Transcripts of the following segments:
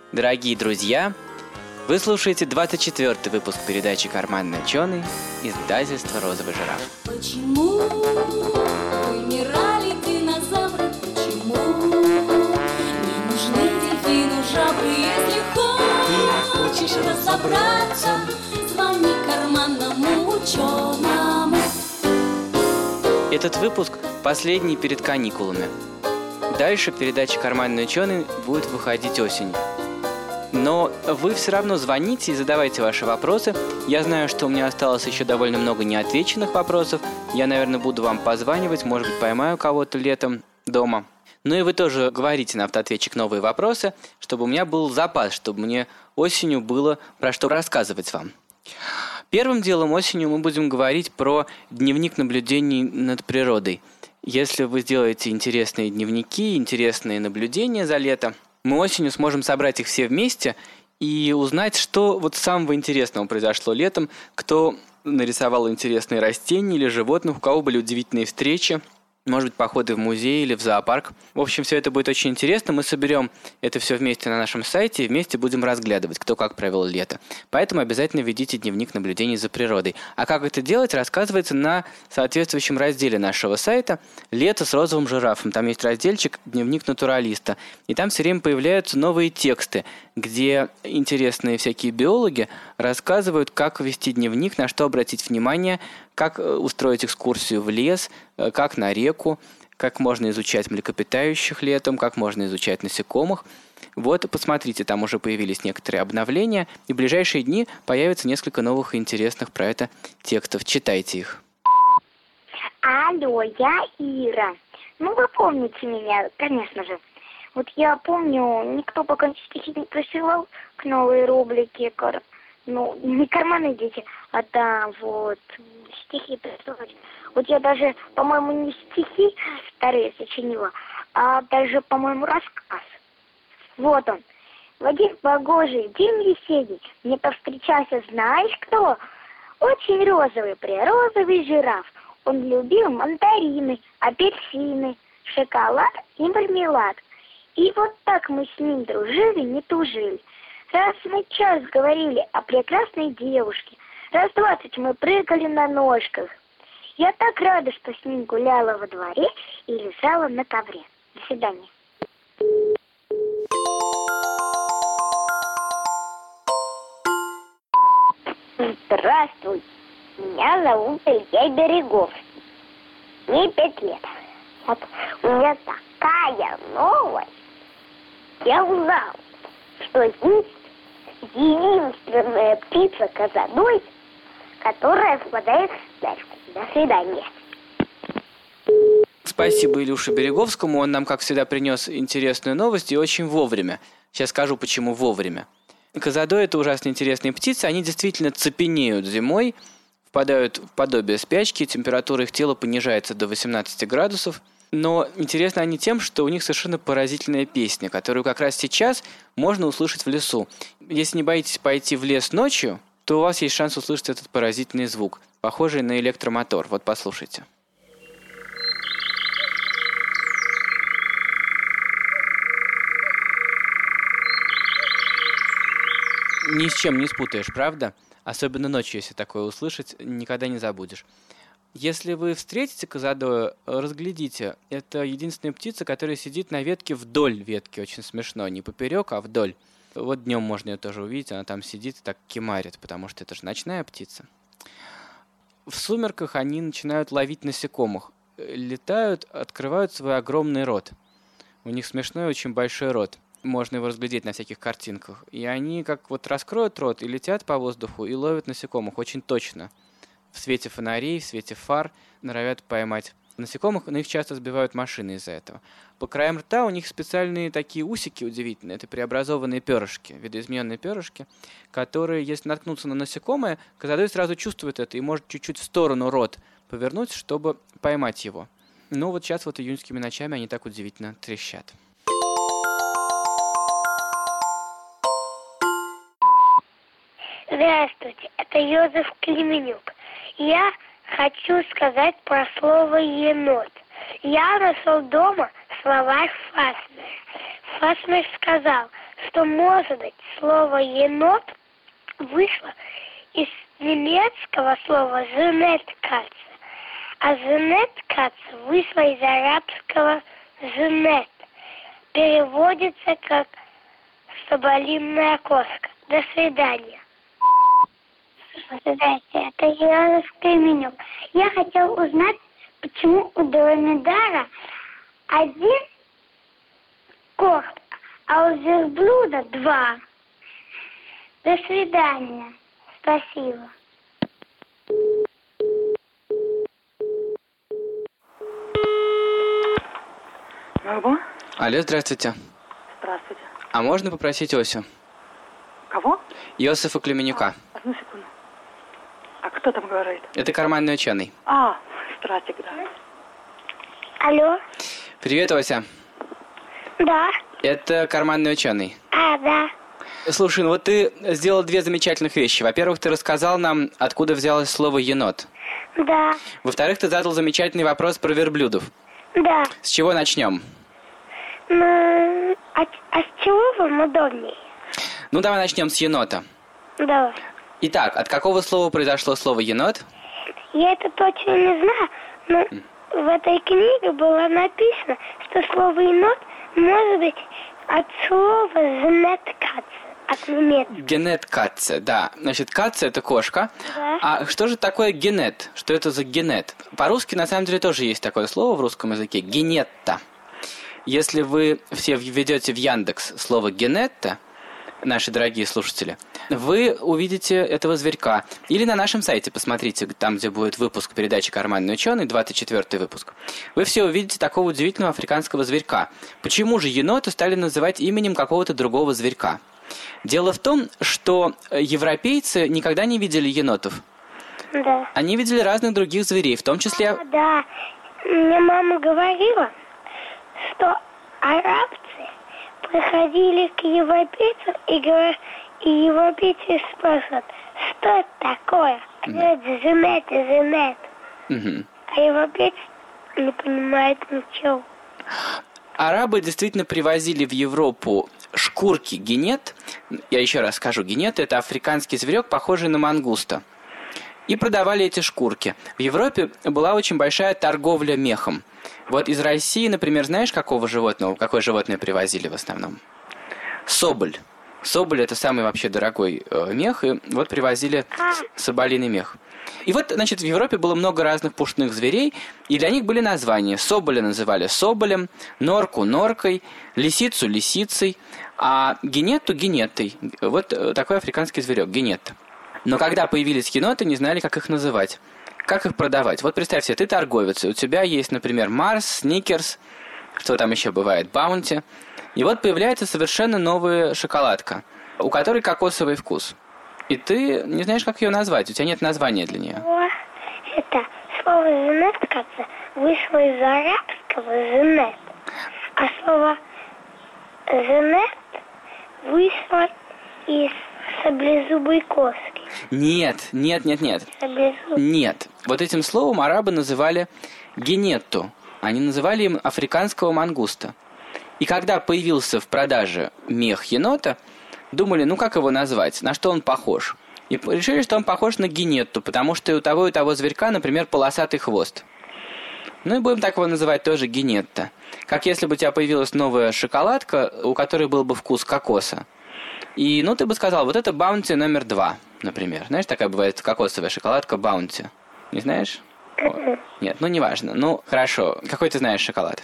Дорогие друзья, вы слушаете 24-й выпуск передачи «Карманный ученый» издательства «Розовый жираф». Почему вымирали динозавры? Почему не нужны дельфину жабры? Если хочешь разобраться, звони карманному ученому. Этот выпуск последний перед каникулами. Дальше передача «Карманный ученый» будет выходить осенью. Но вы все равно звоните и задавайте ваши вопросы. Я знаю, что у меня осталось еще довольно много неотвеченных вопросов. Я, наверное, буду вам позванивать, может быть, поймаю кого-то летом дома. Ну и вы тоже говорите на автоответчик новые вопросы, чтобы у меня был запас, чтобы мне осенью было про что рассказывать вам. Первым делом осенью мы будем говорить про дневник наблюдений над природой. Если вы сделаете интересные дневники, интересные наблюдения за лето, мы осенью сможем собрать их все вместе и узнать, что вот самого интересного произошло летом, кто нарисовал интересные растения или животных, у кого были удивительные встречи, может быть, походы в музей или в зоопарк. В общем, все это будет очень интересно. Мы соберем это все вместе на нашем сайте и вместе будем разглядывать, кто как провел лето. Поэтому обязательно ведите дневник наблюдений за природой. А как это делать, рассказывается на соответствующем разделе нашего сайта «Лето с розовым жирафом». Там есть разделчик «Дневник натуралиста». И там все время появляются новые тексты, где интересные всякие биологи рассказывают, как вести дневник, на что обратить внимание, как устроить экскурсию в лес, как на реку, как можно изучать млекопитающих летом, как можно изучать насекомых. Вот, посмотрите, там уже появились некоторые обновления, и в ближайшие дни появится несколько новых и интересных про это текстов. Читайте их. Алло, я Ира. Ну, вы помните меня, конечно же. Вот я помню, никто пока стихи не присылал к новой рубрике. Ну, не карманные дети, а да, вот, стихи присылать. Вот я даже, по-моему, не стихи старые сочинила, а даже, по-моему, рассказ. Вот он. В один погожий день весенний мне повстречался, знаешь кто? Очень розовый жираф. Он любил мандарины, апельсины, шоколад и мармелад. И вот так мы с ним дружили, не тужили. Раз мы час говорили о прекрасной девушке, раз 20 мы прыгали на ножках. Я так рада, что с ним гуляла во дворе и лежала на ковре. До свидания. Здравствуй, меня зовут Илья Береговский. Мне 5 лет. Вот у меня такая новость. Я узнал, что есть единственная птица Казадой, которая впадает в спячку. До свидания. Спасибо Илюше Береговскому, он нам, как всегда, принес интересную новость и очень вовремя. Сейчас скажу, почему вовремя. Казадои – это ужасно интересные птицы, они действительно цепенеют зимой, впадают в подобие спячки, температура их тела понижается до 18 градусов. Но интересны они тем, что у них совершенно поразительная песня, которую как раз сейчас можно услышать в лесу. Если не боитесь пойти в лес ночью, то у вас есть шанс услышать этот поразительный звук, похожий на электромотор. Вот послушайте. Ни с чем не спутаешь, правда? Особенно ночью, если такое услышать, никогда не забудешь. Если вы встретите казадою, разглядите. Это единственная птица, которая сидит на ветке вдоль ветки. Очень смешно. Не поперек, а вдоль. Вот днем можно ее тоже увидеть. Она там сидит и так кимарит, потому что это же ночная птица. В сумерках они начинают ловить насекомых. Летают, открывают свой огромный рот. У них смешной, очень большой рот. Можно его разглядеть на всяких картинках. И они как вот раскроют рот и летят по воздуху и ловят насекомых очень точно. В свете фонарей, в свете фар норовят поймать насекомых, но их часто сбивают машины из-за этого. По краям рта у них специальные такие усики удивительные. Это преобразованные перышки, видоизмененные перышки, которые, если наткнуться на насекомое, казадой сразу чувствует это и может чуть-чуть в сторону рот повернуть, чтобы поймать его. Ну вот сейчас вот июньскими ночами они так удивительно трещат. Здравствуйте, это Йозеф Клименюк. Я хочу сказать про слово «енот». Я нашел дома словарь Фасмера. Фасмер сказал, что, может быть, слово «енот» вышло из немецкого слова «женеткац», а «женеткац» вышло из арабского «женет». Переводится как «соболиная кошка». До свидания. Здравствуйте, это Елена Кременюк. Я хотел узнать, почему у дромедара один корм, а у верблюда 2. До свидания. Спасибо. Алло? Алло, здравствуйте. Здравствуйте. А можно попросить Осю? Кого? Иосифа Клеменюка. Одну секунду. А кто там говорит? Это карманный ученый. Здравствуйте, да. Алло? Привет, Ося. Да. Это карманный ученый. Да. Слушай, ну вот ты сделал 2 замечательных вещи. Во-первых, ты рассказал нам, откуда взялось слово «енот». Да. Во-вторых, ты задал замечательный вопрос про верблюдов. Да. С чего начнем? Ну, а с чего вам удобнее? Ну, давай начнем с енота. Давай. Итак, от какого слова произошло слово «енот»? Я это точно не знаю, но в этой книге было написано, что слово «енот» может быть от слова «женеткац», от немецкого. Генет-катце, да. Значит, катце – это кошка. Да. А что же такое генет? Что это за генет? По-русски, на самом деле, тоже есть такое слово в русском языке – генетта. Если вы все введете в Яндекс слово «генетта», наши дорогие слушатели, вы увидите этого зверька. Или на нашем сайте посмотрите, там, где будет выпуск передачи «Карманный ученый», 24-й выпуск. Вы все увидите такого удивительного африканского зверька. Почему же енота стали называть именем какого-то другого зверька? Дело в том, что европейцы никогда не видели енотов. Да. Они видели разных других зверей, в том числе... Да. Мне мама говорила, что арабцы приходили к европейцам и европейцы спрашивают, что это такое? Они говорят, «женет». Угу. А европейцы не понимают ничего. Арабы действительно привозили в Европу шкурки генет. Я еще раз скажу, генет – это африканский зверек, похожий на мангуста. И продавали эти шкурки. В Европе была очень большая торговля мехом. Вот из России, например, знаешь, какое животное привозили в основном? Соболь. Соболь – это самый вообще дорогой мех, и вот привозили соболиный мех. И вот, значит, в Европе было много разных пушных зверей, и для них были названия. Соболя называли соболем, норку – норкой, лисицу – лисицей, а генетту – генеттой. Вот такой африканский зверек – генетта. Но когда появились еноты, не знали, как их называть. Как их продавать? Вот представь себе, ты торговец, и у тебя есть, например, Марс, Сникерс, что там еще бывает, Баунти. И вот появляется совершенно новая шоколадка, у которой кокосовый вкус. И ты не знаешь, как ее назвать, у тебя нет названия для нее. Это слово «женет», кажется, вышло из арабского «женет», а слово «женет» вышло из саблезубой кошки. Нет. Саблезуб. Нет. Вот этим словом арабы называли генетту. Они называли им африканского мангуста. И когда появился в продаже мех енота, думали, ну как его назвать, на что он похож. И решили, что он похож на генетту, потому что и у того зверька, например, полосатый хвост. Ну и будем так его называть тоже генетта. Как если бы у тебя появилась новая шоколадка, у которой был бы вкус кокоса. И, ну, ты бы сказал, вот это Баунти номер 2, например. Знаешь, такая бывает кокосовая шоколадка Баунти. Не знаешь? Нет, ну, неважно. Ну, хорошо. Какой ты знаешь шоколад?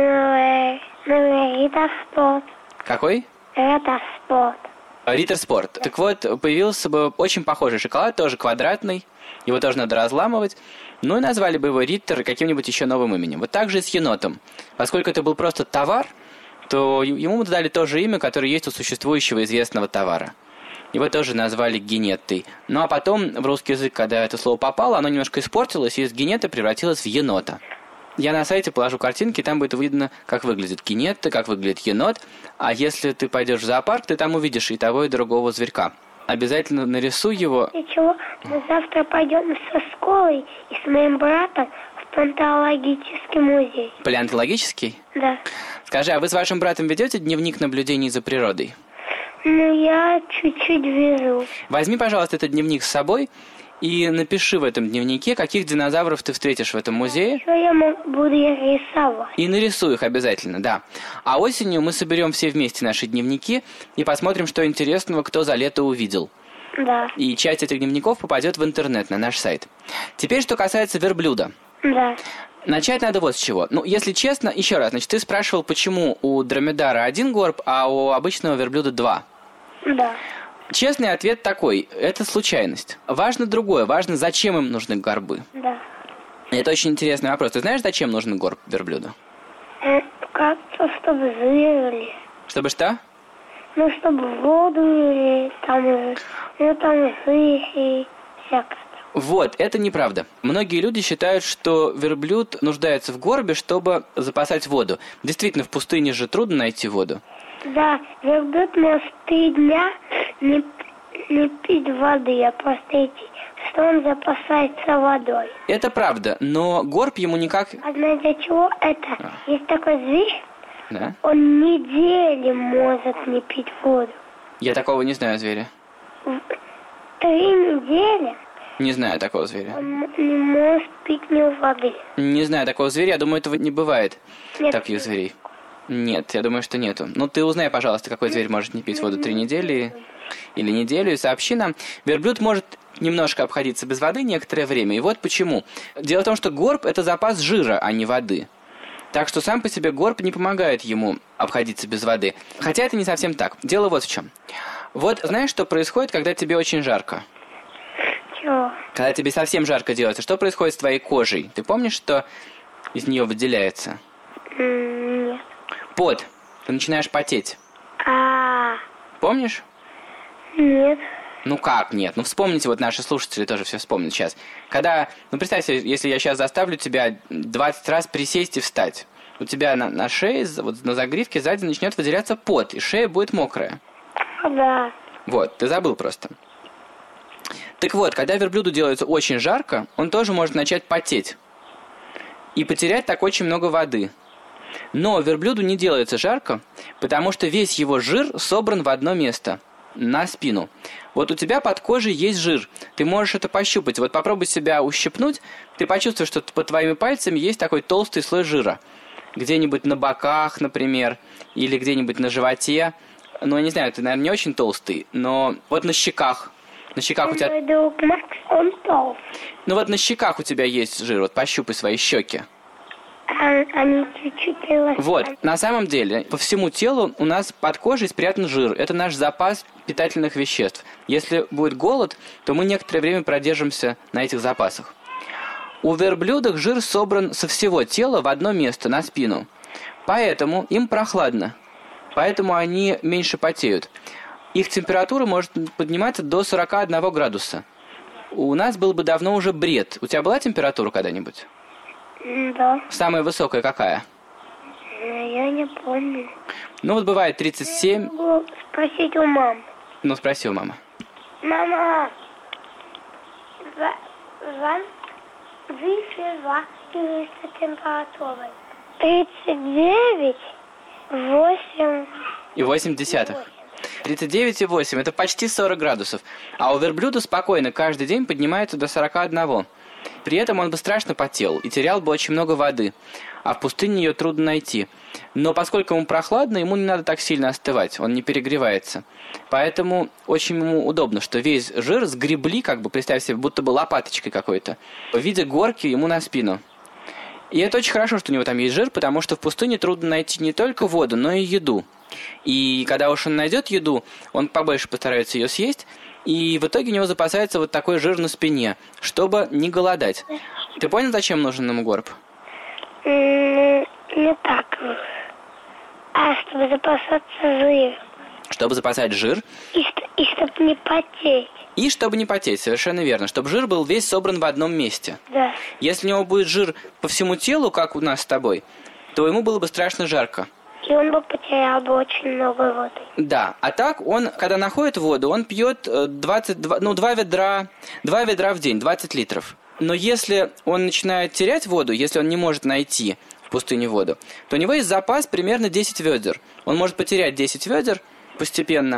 Риттер Спорт. Какой? Риттер Спорт. Риттер Спорт. Так вот, появился бы очень похожий шоколад, тоже квадратный. Его тоже надо разламывать. Ну и назвали бы его Риттер каким-нибудь еще новым именем. Вот так же и с енотом. Поскольку это был просто товар, то ему дали то же имя, которое есть у существующего известного товара. Его тоже назвали генеттой. Ну а потом в русский язык, когда это слово попало, оно немножко испортилось, и из генетты превратилось в енота. Я на сайте положу картинки, там будет видно, как выглядит генетта, как выглядит енот. А если ты пойдешь в зоопарк, ты там увидишь и того, и другого зверька. Обязательно нарисуй его. Ничего, мы завтра пойдем со школой и с моим братом в палеонтологический музей. Палеонтологический? Да. Скажи, а вы с вашим братом ведете дневник наблюдений за природой? Ну, я чуть-чуть вижу. Возьми, пожалуйста, этот дневник с собой и напиши в этом дневнике, каких динозавров ты встретишь в этом музее. Что я буду рисовать? И нарисуй их обязательно, да. А осенью мы соберем все вместе наши дневники и посмотрим, что интересного кто за лето увидел. Да. И часть этих дневников попадет в интернет, на наш сайт. Теперь, что касается верблюда. Да. Начать надо вот с чего. Ну, если честно, еще раз, значит, ты спрашивал, почему у дромедара 1 горб, а у обычного верблюда 2. Да. Честный ответ такой, это случайность. Важно другое, важно, зачем им нужны горбы. Да. Это очень интересный вопрос. Ты знаешь, зачем нужен горб верблюду? Как-то, чтобы жили. Чтобы что? Ну, чтобы воду или там жить и всякое. Вот, это неправда. Многие люди считают, что верблюд нуждается в горбе, чтобы запасать воду. Действительно, в пустыне же трудно найти воду. Да, верблюд может 3 дня не пить воды, а просто идти, что он запасается водой. Это правда, но горб ему никак... А знаете, для чего это? Есть такой зверь, Да? он недели может не пить воду. Я такого не знаю зверя. 3 недели Не знаю такого зверя. он не может пить ни воды. Не знаю такого зверя, я думаю, этого не бывает. Нет. Таких зверей. Нет, я думаю, что нету. Ну, ты узнай, пожалуйста, какой зверь может не пить воду 3 недели или неделю, и сообщи нам. Верблюд может немножко обходиться без воды некоторое время, и вот почему. Дело в том, что горб – это запас жира, а не воды. Так что сам по себе горб не помогает ему обходиться без воды. Хотя это не совсем так. Дело вот в чем. Вот знаешь, что происходит, когда тебе очень жарко? Чего? Когда тебе совсем жарко делается, что происходит с твоей кожей? Ты помнишь, что из нее выделяется? Нет. Пот. Ты начинаешь потеть. А, Помнишь? нет. Ну как нет? Ну вспомните, вот наши слушатели тоже все вспомнят сейчас. Когда, ну представь себе, если я сейчас заставлю тебя 20 раз присесть и встать. У тебя на шее, вот на загривке сзади начнет выделяться пот, и шея будет мокрая. Да. Вот, ты забыл просто. Так вот, когда верблюду делается очень жарко, он тоже может начать потеть. И потерять так очень много воды. Но верблюду не делается жарко, потому что весь его жир собран в одно место, на спину. Вот у тебя под кожей есть жир, ты можешь это пощупать. Вот попробуй себя ущипнуть, ты почувствуешь, что под твоими пальцами есть такой толстый слой жира. Где-нибудь на боках, например, или где-нибудь на животе. Ну, я не знаю, ты, наверное, не очень толстый, но вот на щеках. На щеках у тебя... Мой друг Макс, он толстый. Ну вот на щеках у тебя есть жир, вот пощупай свои щеки. Они чуть-чуть приласканы. Вот, на самом деле, по всему телу у нас под кожей спрятан жир. Это наш запас питательных веществ. Если будет голод, то мы некоторое время продержимся на этих запасах. У верблюдов жир собран со всего тела в одно место, на спину. Поэтому им прохладно. Поэтому они меньше потеют. Их температура может подниматься до 41 градуса. У нас был бы давно уже бред. У тебя была температура когда-нибудь? Да. Самая высокая какая? Я не помню. Ну вот бывает 37. Могу спросить у мамы. Ну спроси у мамы. Мама, выпила температура 39, 8. И 0,8. 39,8. Это почти 40 градусов. А у верблюда спокойно каждый день поднимается до 41. При этом он бы страшно потел и терял бы очень много воды. А в пустыне ее трудно найти. Но поскольку ему прохладно, ему не надо так сильно остывать. Он не перегревается. Поэтому очень ему удобно, что весь жир сгребли, как бы, представь себе, будто бы лопаточкой какой-то, в виде горки ему на спину. И это очень хорошо, что у него там есть жир, потому что в пустыне трудно найти не только воду, но и еду. И когда уж он найдет еду, он побольше постарается ее съесть, и в итоге у него запасается вот такой жир на спине, чтобы не голодать. Ты понял, зачем нужен ему горб? Не так. А чтобы запасаться жиром. Чтобы запасать жир. И чтобы не потеть. И чтобы не потеть, совершенно верно. Чтобы жир был весь собран в одном месте. Да. Если у него будет жир по всему телу, как у нас с тобой, то ему было бы страшно жарко. И он бы потерял бы очень много воды. Да, а так он, когда находит воду, он пьет 2 ведра в день, 20 литров. Но если он начинает терять воду, если он не может найти в пустыне воду, то у него есть запас примерно 10 ведер. Он может потерять 10 ведер постепенно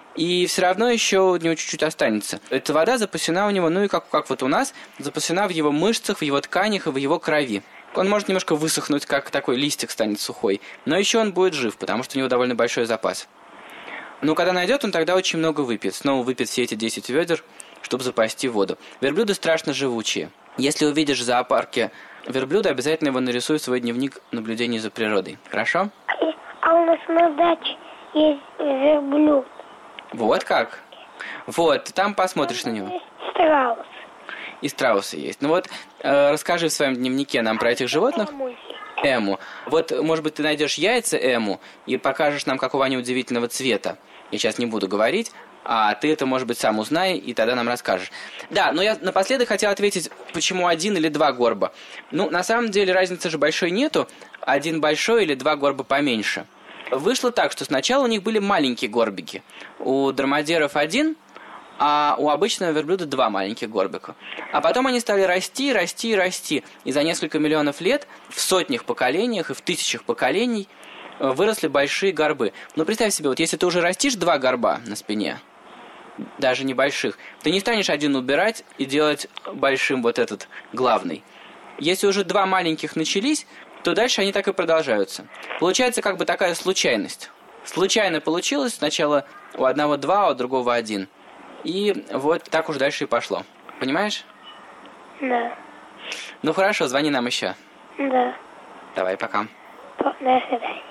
И все равно еще у него чуть-чуть останется. Эта вода запасена у него, ну и как вот у нас, запасена в его мышцах, в его тканях и в его крови. Он может немножко высохнуть, как такой листик станет сухой. Но еще он будет жив, потому что у него довольно большой запас. Но когда найдет, он тогда очень много выпьет. Снова выпьет все эти 10 ведер, чтобы запасти воду. Верблюды страшно живучие. Если увидишь в зоопарке верблюда, обязательно его нарисуй в свой дневник наблюдений за природой. Хорошо? А у нас на даче есть верблюд. Вот как? Вот, там посмотришь на него. Страус. И страусы есть. Ну вот, расскажи в своем дневнике нам про этих животных. Эму. Вот, может быть, ты найдешь яйца эму и покажешь нам, какого они удивительного цвета. Я сейчас не буду говорить, а ты это, может быть, сам узнай, и тогда нам расскажешь. Да, но я напоследок хотел ответить, почему 1 или 2 горба. Ну, на самом деле, разницы же большой нету. 1 большой или 2 горба поменьше. Вышло так, что сначала у них были маленькие горбики. У дромадеров 1, а у обычного верблюда 2 маленьких горбика. А потом они стали расти, расти, расти. И за несколько миллионов лет в сотнях поколениях и в тысячах поколений выросли большие горбы. Но представь себе, вот если ты уже растишь 2 горба на спине, даже небольших, ты не станешь 1 убирать и делать большим вот этот главный. Если уже 2 маленьких начались, то дальше они так и продолжаются. Получается как бы такая случайность. Случайно получилось, сначала у одного 2, а у другого 1. И вот так уж дальше и пошло. Понимаешь? Да. Ну хорошо, звони нам еще. Да. Давай, пока. До свидания.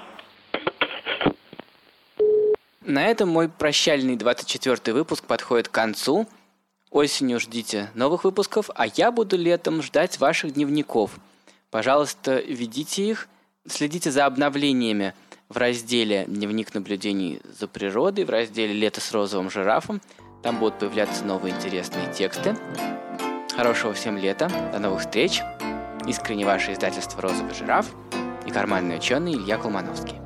На этом мой прощальный 24-й выпуск подходит к концу. Осенью ждите новых выпусков, а я буду летом ждать ваших дневников. Пожалуйста, ведите их, следите за обновлениями в разделе «Дневник наблюдений за природой», в разделе «Лето с розовым жирафом». Там будут появляться новые интересные тексты. Хорошего всем лета, до новых встреч. Искренне ваше издательство «Розовый жираф» и карманный ученый Илья Колмановский.